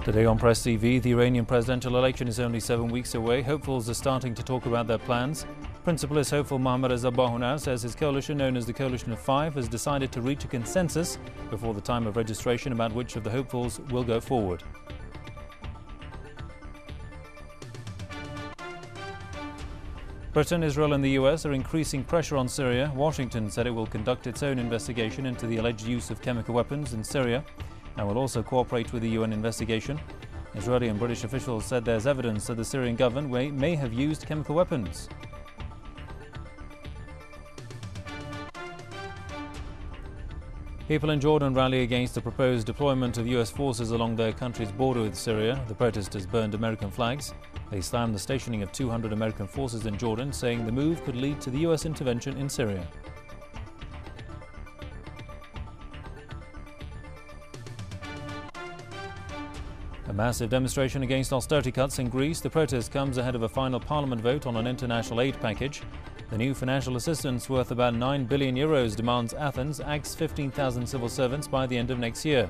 Today on Press TV, the Iranian presidential election is only 7 weeks away. Hopefuls are starting to talk about their plans. Principalist hopeful Mohammad Reza Bahonar says his coalition, known as the Coalition of Five, has decided to reach a consensus before the time of registration about which of the hopefuls will go forward. Britain, Israel and the US are increasing pressure on Syria. Washington said it will conduct its own investigation into the alleged use of chemical weapons in Syria and will also cooperate with the UN investigation. Israeli and British officials said there's evidence that the Syrian government may have used chemical weapons. People in Jordan rally against the proposed deployment of US forces along their country's border with Syria. The protesters burned American flags. They slammed the stationing of 200 American forces in Jordan, saying the move could lead to the US intervention in Syria. A massive demonstration against austerity cuts in Greece. The protest comes ahead of a final parliament vote on an international aid package. The new financial assistance, worth about €9 billion, demands Athens axe 15,000 civil servants by the end of next year.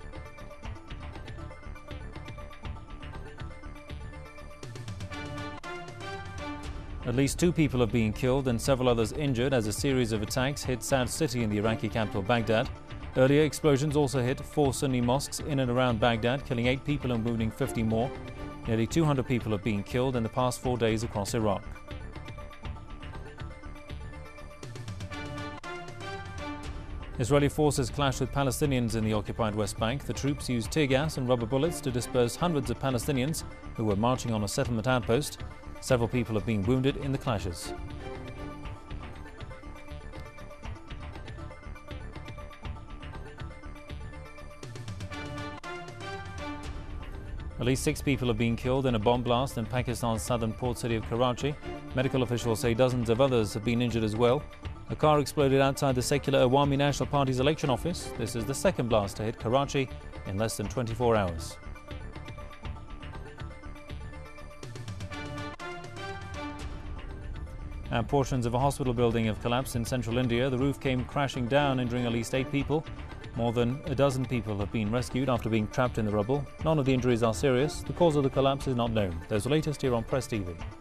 At least 2 people have been killed and several others injured as a series of attacks hit South City in the Iraqi capital Baghdad. Earlier, explosions also hit 4 Sunni mosques in and around Baghdad, killing 8 people and wounding 50 more. Nearly 200 people have been killed in the past 4 days across Iraq. Israeli forces clashed with Palestinians in the occupied West Bank. The troops used tear gas and rubber bullets to disperse hundreds of Palestinians who were marching on a settlement outpost. Several people have been wounded in the clashes. At least 6 people have been killed in a bomb blast in Pakistan's southern port city of Karachi. Medical officials say dozens of others have been injured as well. A car exploded outside the secular Awami National Party's election office. This is the second blast to hit Karachi in less than 24 hours. And portions of a hospital building have collapsed in central India. The roof came crashing down, injuring at least 8 people. More than a dozen people have been rescued after being trapped in the rubble. None of the injuries are serious. The cause of the collapse is not known. There's the latest here on Press TV.